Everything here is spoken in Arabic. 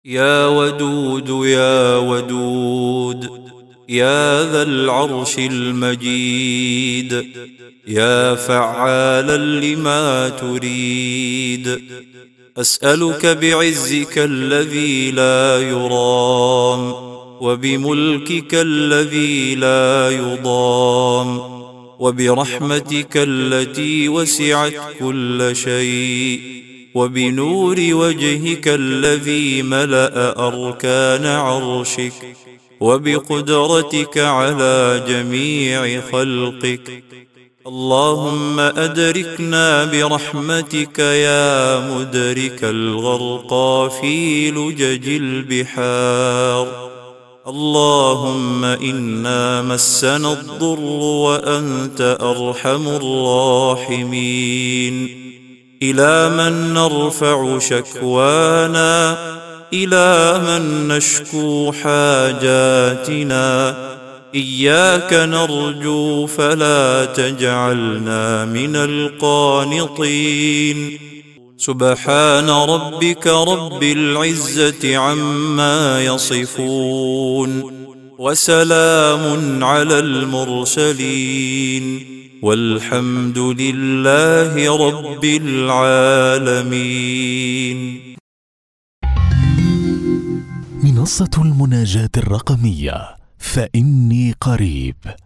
يا ودود يا ودود، يا ذا العرش المجيد، يا فعالا لما تريد، أسألك بعزك الذي لا يرام، وبملكك الذي لا يضام، وبرحمتك التي وسعت كل شيء، وبنور وجهك الذي ملأ أركان عرشك، وبقدرتك على جميع خلقك. اللهم أدركنا برحمتك يا مدرك الغرقى في لجج البحار. اللهم إنا مسنا الضر وأنت أرحم الراحمين. إلى من نرفع شكوانا، إلى من نشكو حاجاتنا، إياك نرجو فلا تجعلنا من القانطين. سبحان ربك رب العزة عما يصفون، وسلام على المرسلين، والحمد لله رب العالمين. منصة المناجاة الرقمية، فإني قريب.